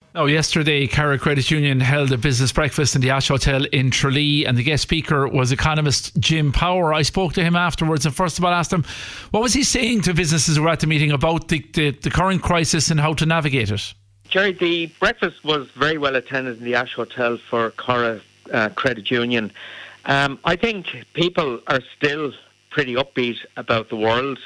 Now, yesterday, Cara Credit Union held a business breakfast in the Ash Hotel in Tralee, and the guest speaker was economist Jim Power. I spoke to him afterwards and first of all asked him, what was he saying to businesses who were at the meeting about the current crisis and how to navigate it? Jerry, the breakfast was very well attended in the Ash Hotel for Cara Credit Union. I think people are still pretty upbeat about the world,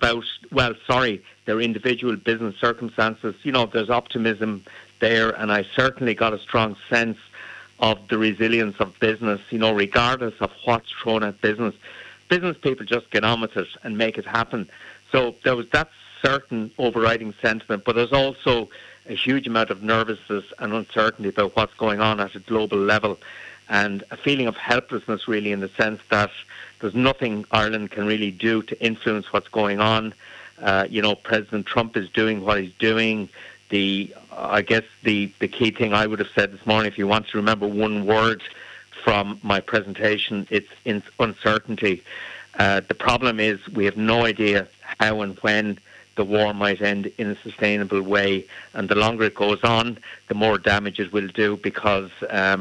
their individual business circumstances. You know, there's optimism there, and I certainly got a strong sense of the resilience of business, you know, regardless of what's thrown at business. Business people just get on with it and make it happen. So there was that certain overriding sentiment, but there's also a huge amount of nervousness and uncertainty about what's going on at a global level, and a feeling of helplessness, really, in the sense that there's nothing Ireland can really do to influence what's going on. President Trump is doing what he's doing. I guess the key thing I would have said this morning, if you want to remember one word from my presentation, it's uncertainty. The problem is we have no idea how and when the war might end in a sustainable way, and the longer it goes on, the more damage it will do, because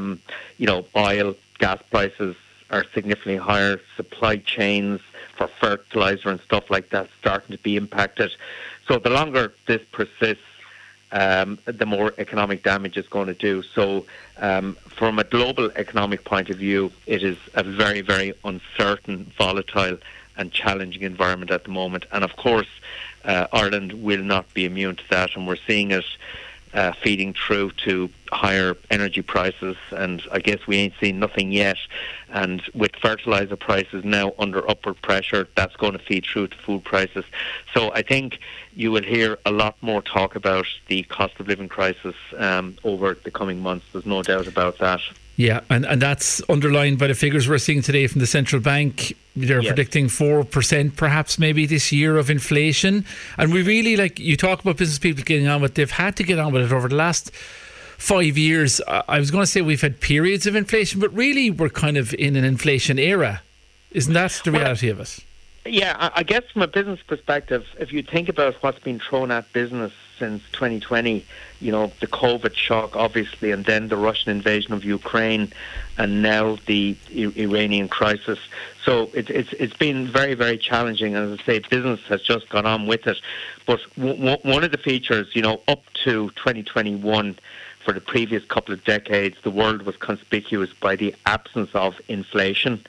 oil, gas prices are significantly higher, supply chains for fertilizer and stuff like that starting to be impacted. So the longer this persists, the more economic damage it's going to do. So from a global economic point of view, it is a very, very uncertain, volatile and challenging environment at the moment. And of course, Ireland will not be immune to that, and we're seeing it feeding through to higher energy prices, and I guess we ain't seen nothing yet. And with fertilizer prices now under upward pressure, that's going to feed through to food prices. So I think you will hear a lot more talk about the cost of living crisis over the coming months. There's no doubt about that. Yeah, and that's underlined by the figures we're seeing today from the central bank. They're predicting 4% perhaps maybe this year of inflation. And we really, like you talk about business people getting on with it, they've had to get on with it over the last 5 years. I was going to say we've had periods of inflation, but really we're kind of in an inflation era. Isn't that the reality of it? Yeah, I guess from a business perspective, if you think about what's been thrown at business since 2020, you know, the COVID shock, obviously, and then the Russian invasion of Ukraine, and now the Iranian crisis. So it's been very, very challenging. And as I say, business has just gone on with it. But one of the features, you know, up to 2021, for the previous couple of decades, the world was conspicuous by the absence of inflation.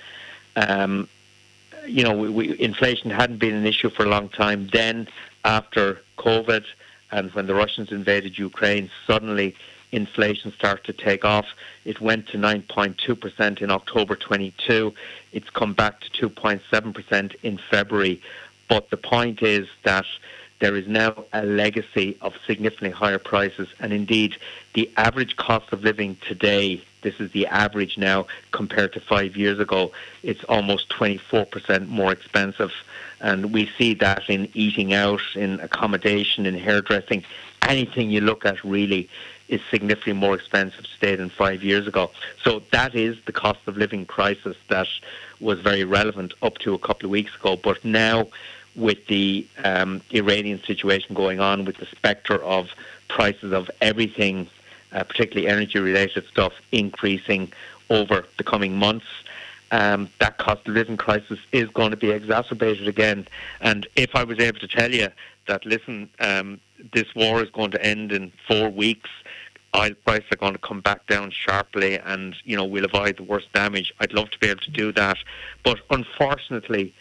Inflation hadn't been an issue for a long time. Then, after COVID, and when the Russians invaded Ukraine, suddenly inflation started to take off. It went to 9.2% in October 22. It's come back to 2.7% in February. But the point is that there is now a legacy of significantly higher prices, and indeed the average cost of living today, this is the average now compared to 5 years ago, it's almost 24% more expensive. And we see that in eating out, in accommodation, in hairdressing. Anything you look at really is significantly more expensive today than 5 years ago. So that is the cost of living crisis that was very relevant up to a couple of weeks ago. But now, with the Iranian situation going on, with the spectre of prices of everything, particularly energy-related stuff, increasing over the coming months, that cost of living crisis is going to be exacerbated again. And if I was able to tell you that, listen, this war is going to end in 4 weeks, oil prices are going to come back down sharply, and we'll avoid the worst damage, I'd love to be able to do that. But unfortunately,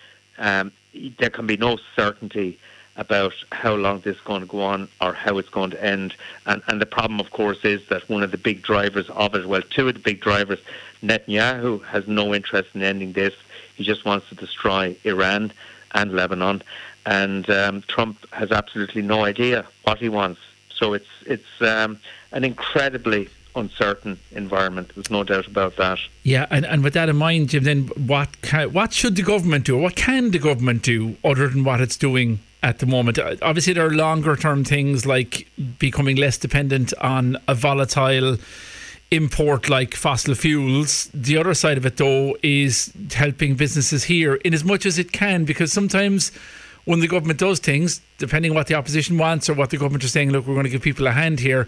there can be no certainty about how long this is going to go on or how it's going to end. And the problem, of course, is that one of the big drivers of it, well, two of the big drivers, Netanyahu has no interest in ending this. He just wants to destroy Iran and Lebanon. And Trump has absolutely no idea what he wants. So it's an incredibly uncertain environment. There's no doubt about that. Yeah, and with that in mind, Jim, then what should the government do? What can the government do other than what it's doing at the moment? Obviously, there are longer term things like becoming less dependent on a volatile import like fossil fuels. The other side of it, though, is helping businesses here in as much as it can, because sometimes when the government does things, depending on what the opposition wants or what the government is saying, look, we're going to give people a hand here,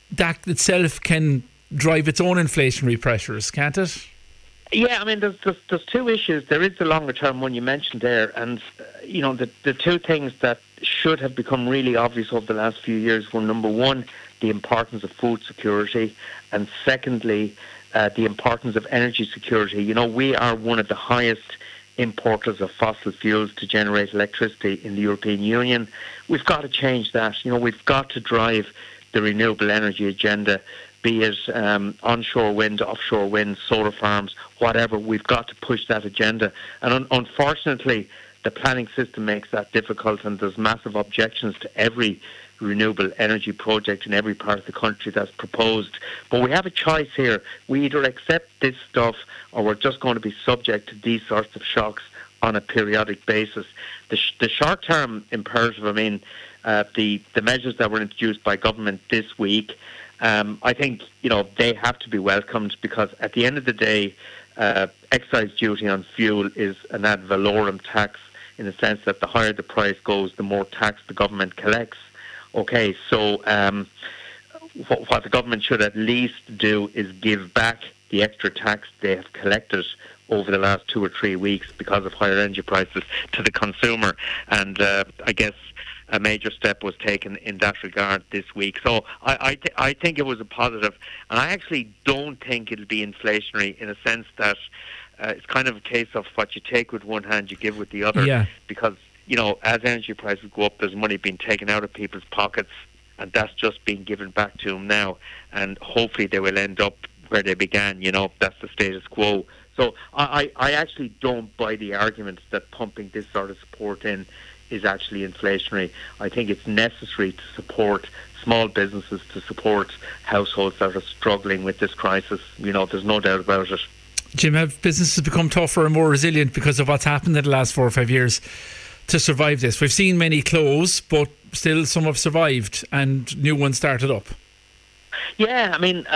that itself can drive its own inflationary pressures, can't it? Yeah, I mean, there's two issues. There is the longer term one you mentioned there, and the two things that should have become really obvious over the last few years were, number one, the importance of food security, and secondly, the importance of energy security. We are one of the highest importers of fossil fuels to generate electricity in the European Union. We've got to change that. We've got to drive the renewable energy agenda, be it onshore wind, offshore wind, solar farms, whatever. We've got to push that agenda. And unfortunately, the planning system makes that difficult, and there's massive objections to every renewable energy project in every part of the country that's proposed. But we have a choice here. We either accept this stuff, or we're just going to be subject to these sorts of shocks on a periodic basis. The short-term imperative, the measures that were introduced by government this week, I think they have to be welcomed, because at the end of the day, excise duty on fuel is an ad valorem tax, in the sense that the higher the price goes, the more tax the government collects. Okay, so what the government should at least do is give back the extra tax they have collected over the last 2 or 3 weeks because of higher energy prices to the consumer. And I guess a major step was taken in that regard this week. So I think it was a positive. And I actually don't think it'll be inflationary, in a sense that it's kind of a case of what you take with one hand, you give with the other. Yeah. Because, as energy prices go up, there's money being taken out of people's pockets, and that's just being given back to them now. And hopefully they will end up where they began. That's the status quo. So I actually don't buy the argument that pumping this sort of support in is actually inflationary. I think it's necessary to support small businesses, to support households that are struggling with this crisis. There's no doubt about it. Jim, have businesses become tougher and more resilient because of what's happened in the last 4 or 5 years to survive this? We've seen many close, but still some have survived and new ones started up. Yeah,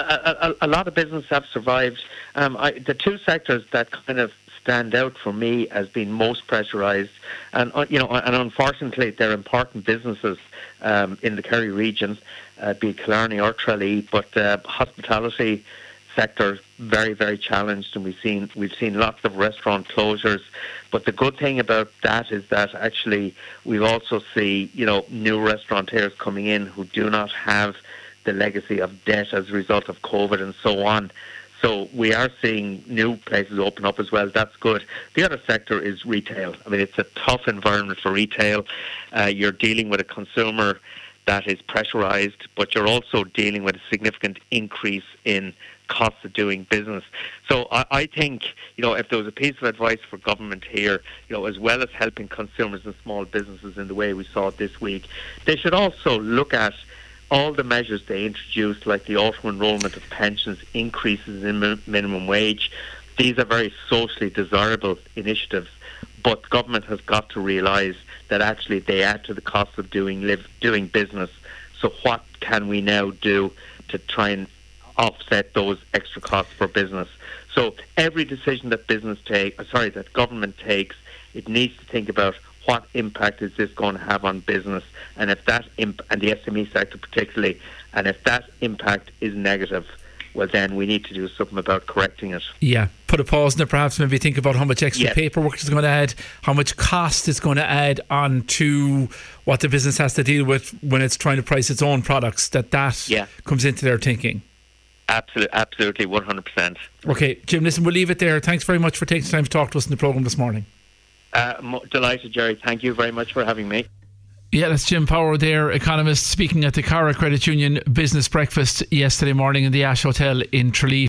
a lot of businesses have survived. The two sectors that kind of stand out for me as being most pressurised, and unfortunately they're important businesses in the Kerry region, be it Killarney or Tralee, but hospitality sector very, very challenged, and we've seen lots of restaurant closures. But the good thing about that is that actually we also see new restaurateurs coming in who do not have the legacy of debt as a result of COVID and so on. So we are seeing new places open up as well. That's good. The other sector is retail. It's a tough environment for retail. You're dealing with a consumer that is pressurised, but you're also dealing with a significant increase in costs of doing business. So I think, if there was a piece of advice for government here, as well as helping consumers and small businesses in the way we saw it this week, they should also look at all the measures they introduced, like the auto-enrolment of pensions, increases in minimum wage. These are very socially desirable initiatives, but government has got to realise that actually they add to the cost of doing business. So what can we now do to try and offset those extra costs for business? So every decision that government takes, it needs to think about what impact is this going to have on business, and if that and the SME sector particularly, and if that impact is negative, well then we need to do something about correcting it. Yeah, put a pause in there, perhaps maybe think about how much extra paperwork it's going to add, how much cost it's going to add on to what the business has to deal with when it's trying to price its own products, that comes into their thinking. Absolutely, 100%. Okay, Jim, listen, we'll leave it there. Thanks very much for taking the time to talk to us in the programme this morning. Delighted, Jerry. Thank you very much for having me. Yeah, that's Jim Power there, economist, speaking at the Cara Credit Union Business Breakfast yesterday morning in the Ash Hotel in Tralee.